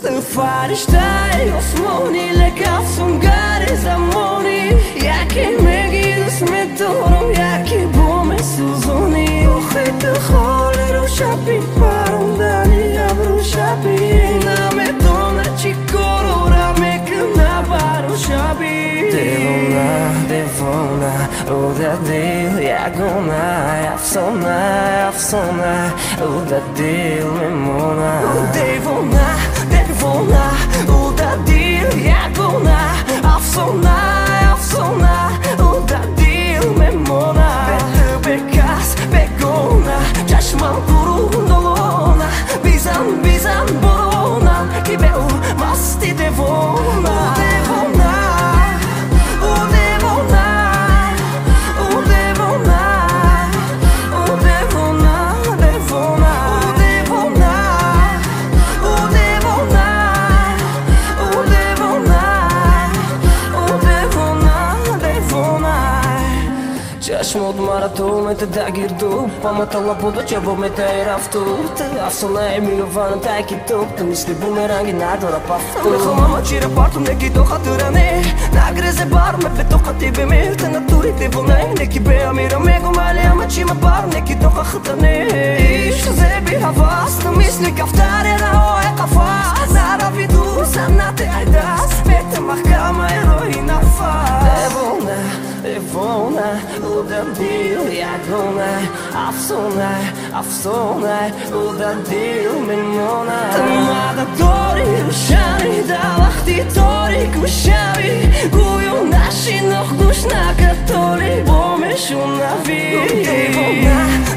فرشته آسمانی لکف سونگری زمانی یکی میگی اسم تو رو یکی بوم سوزونی خیلی خاله رو شبی پروندنی ابرو شبی نمیدونه چی کارو را میکنه برو شبی دیوونه او در دل یگونه افسانه او در دل میمونه دیوونه او در دل یگونه افسانه او در دل میمونه به کس بگونه چشمم برون دلونه بیزن برونم که به او مستی دیوونه چشمات مرا تو متدگیر دو پامت الله بوده جواب متای رفتو افسانه میگوانم تکی تو مثل بومرنگی نداره پفتو میخوام اما چی را پارتم نکی تو خاطرانه نگرزه بارم به تو خطی بمیر تنطوری دیوانه نکی به امیرا میگم ولی اما چی ما بارم نکی تو خطرانه عشق زبی حواست مثل کفتر رهای قفاس نروی دور سنت عیدست بیت محکمه روی نفس دیوانه او در دل یگونه افسانه او در دل میمونه تمام داری روشنی در وقتی تاریک میشوی گویو نشی گوش نکرد تالی با میشون نوی دیوانه